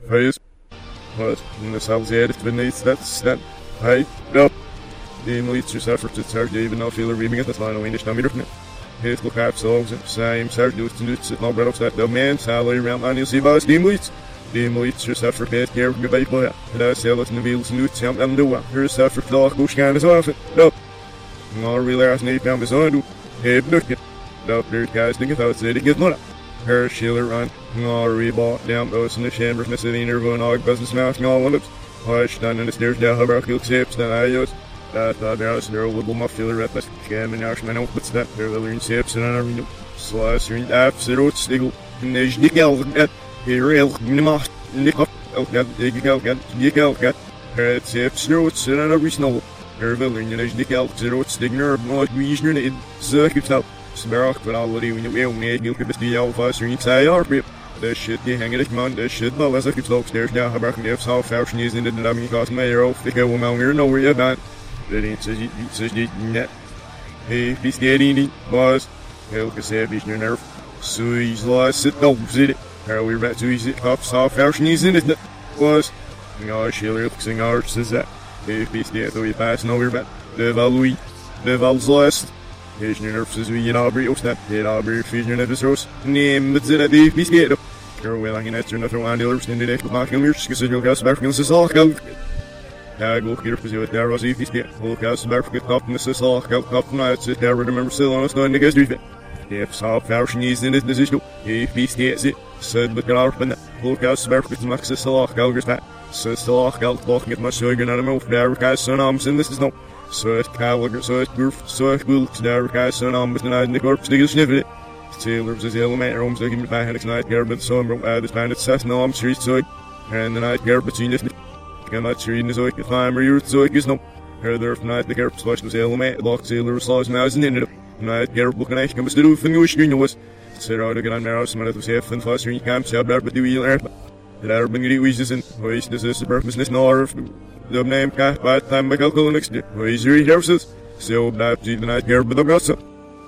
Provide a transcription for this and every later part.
Hayır. Wat? En zal zij het beneath that. Hey, no. Die moet yourself for to start even now feel reading it, that's why I don't understand me. Here's look at songs, same, start doing it, no bread of that, the man, salary around, and you'll see about the moet yourself for pay care of your baby boy. And I say, let's wheels and newts, and do what? Yourself for dog, go scan as often. No. No, really, as Nate found his own, hey, look it. No, there's guys thinking about it, get not. Her Sheila run, no, rebought down those in the chamber, Miss Edina, going all business mouth, no one lips. Hush, down in the stairs, down, how about kill tips, then I use. I thought there was no little muffler at the scam and actually, I know what's that. There will learn tips and I don't know. Slice your absolute stiggle, and there's Nick Elgin, here, Elgin, Nick up, Nick Elgin, her tips, notes, and I know snow. Her will learn there's Nick Elgin, stigner, not reason in circuit up. Spark, but already when you made you could be all fast or inside our grip. This shit, the hanging it, man, this shit, well, as I could slope stairs now, how about if how fashion is in the dummy cost my arrow, the go among here, no worry about. That ain't says you net. Hey, be steady, boss. Hell, cause I be your nerve. So he's lost it, don't sit it. How we back to easy, cops, how fashion is in it, boss. No, she looks in ours, says that. Hey, be steady, so we pass no, we're back. The Valui, the Val's lost. Here's your nerves as we in Aubrey, oh, snap, hit Aubrey, feed your nervous rose. Name, but sit at the be scared. Girl, well, I can answer nothing around dealers, and the day, my killers, because you'll get back from this all count. I go here for you, there was if you get, look out, some back, get up, Mrs. All, count up, night, sit there, remember, still on us, going to get street. If so, fashion is in this issue, if he stays it, said, look at our pen, look out, some back, with Maxis All, Calgary, so still all, count, walking at my sugar, and I'm off there, guys, son, and this is no. So it's Calgary, so it's Goof, so it's Will, there, guys, son, but tonight in the corpse, they get sniffing it. Sailors as element rooms, they give me back, and it's night, Garbett, so I'm this band, it's Sassno, I'm street, so and the night, Garbett, seen this. I'm not reading the Zoic, if I'm real Zoic is no. Her there from night, the Garbett, watch was element, lock sailor, slaws, mouse, and ended up. Night, Garbett, looking at comes to do, and you screen was. Sit out again on Marrow, some of the safe and fostering camps, out there, but the wheel air. The urban giddy wishes and waste this is the purposeless nor the name cat by the time by calculation next day. Ways your houses, so that the night, Garbett, the gossip.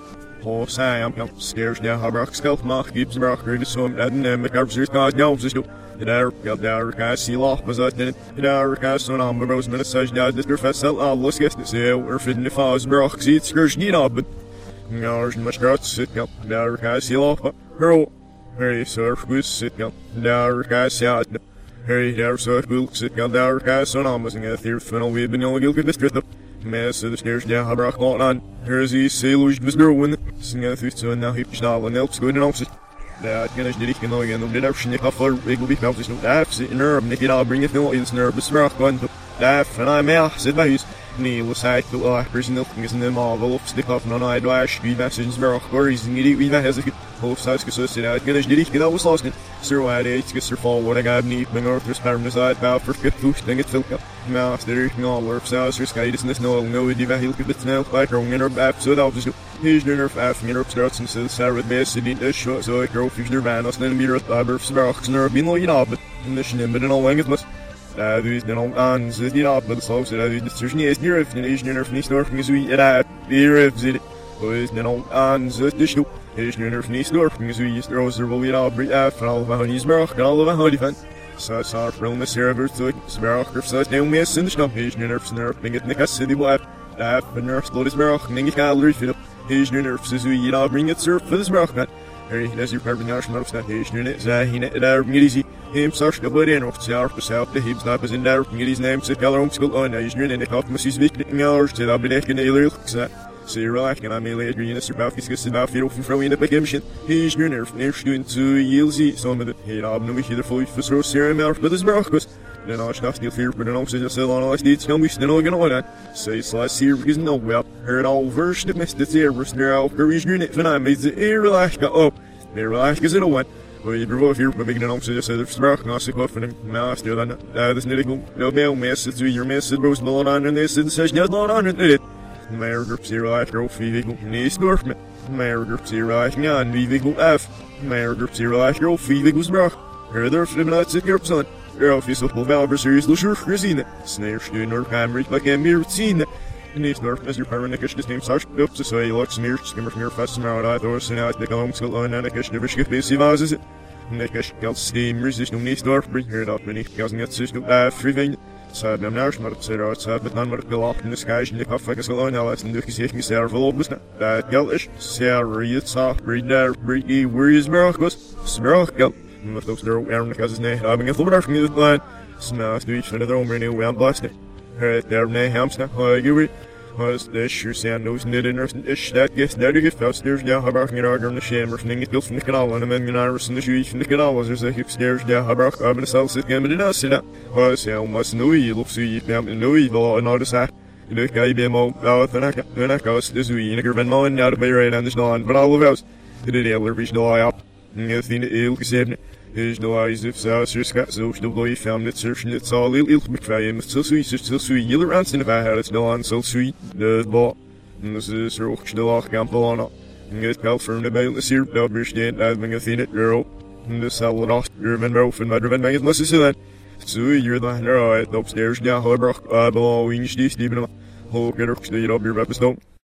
Oh, say, I'm not scared now. How rock scalp mark keeps the rock ready, so I'm not in the carpenters, not now, just go. The air, got the air, can see off, was that in it. The air, can son on the rose minutes, such that this professor, I'll look at the sale, or fit in the falls, rock, see it's scourge, need up, but there's much guts, sit up. The air, can see off, girl. Hey, surf, good, sit up. The air, can see out. Hey, there, surf, good, sit up. The air, can son on, was in a theory, funnel, we've been all guilty, this up. Mass of the stairs down, how rock on. Here's these sailors, was growing. Sing out through to now, heap style, and helps good and opposite. That can I did it, know again, the option, Nick off, big will be found, no daffs, in herb, Nick it, I'll bring it, no, it's nervous, rock, one, daff, and I'm out, said by his knee, was I to personal things in them all, the wolf stick off, no, I do, I should be messages, rock, or he's in it, we have a both sides, because I said, I can I did it, I was lost in. Sir, I did, it's her fall, what I got, need, my north, there's power, side, bow, for good food, thing, it's filled up. Mouth, there, all work, south, or sky, this, no, diva, he'll get the snail, by growing in her back, so that was just. Here's your nerf after your starts and says Sarah best to eat this short so I grow future man us then mirror the births rocks nerve being like but in the shin but in all wing it must there's no on says the up but so that the decision is near if is near from the from is we at the if it was no on says the show is near from the store from is we throws the will it breathe after all of his rock and all of how defend so it's our from the server so rock or so no miss in the snow is near from nerve being it in the city what that the nerve slow is rock and you calorie fit up. Here's your nerves as we bring it surf for this rock nut. Harry, as your carbon arch nerves that here's your net, Zahina, and our easy. Him, such a bud in off south for south, the hips not as in there, get his name, set color home school on, as your net, off Mrs. Vick, hours, till I'll be there, and a so you're like, and I may lay green as about his about fear from throwing up a mission. Here's your nerve, near student to yield some of the head of no either for so serum out, but this broccos. Then I should still fear, but I don't say just so on. I need to tell me, still going on that. Say, slice here because no well. Heard all version of Mr. Zerus now. Hurry's your net, and I made the air relax go up. They relax because it went. Well, you drove here, but making an option just said, Spark, not sick off, and now I still done this nitty no bail message to your message, Rose Lord on this, and says, no, not on it. Mayor group zero life, girl, vehicle, knee storfman. Mayor group zero life, non vehicle F. Mayor group zero life, girl, vehicles brock. Heard there, for not sick your son. Girl, if you support Valver series, Lusher, Christina. Snare, Student, or Camry, like a mere routine. And these North as your paranoic name Sarge up to say, looks mere, skimmer from your fast and out, I throw, and out the home school on, and a kish never skip busy vases. Niks geld steamers is nog niet doorbreng hier dat ben ik als net zus doe free Said I'm now smart to out said but none of the lock in the sky and the coffee is alone now and the kiss me serve all was that geld is serious soft breed there breed where is miracles smirk geld met those there Aaron because his name having a floor from the line smash to each another over new and blasted her there nay hamster you was this sure sand nose knit in ish that gets there to get stairs down Habark in order in the sham or thing it goes from the canal and a million iris in the shoes from the canal was there's a hip stairs down Habark up in the south sit game in us that was how much no you look so you down no evil and all this that you look I be mo out and I goes this we in a given moment now to be right on this lawn but all of us did it ever reach the eye up and you think it will seven is no eyes if so scat so the boy found it searching it's all ill McFay so sweet you around in if I had it no on so sweet the ball and this is rock the lock gamble on up and get fell from the bail the syrup dog stand as being a thin it girl and the salad off German rough and my driven man must see that so you're the right upstairs down Harbrook below English Steve Ho get her stayed up your weapons don't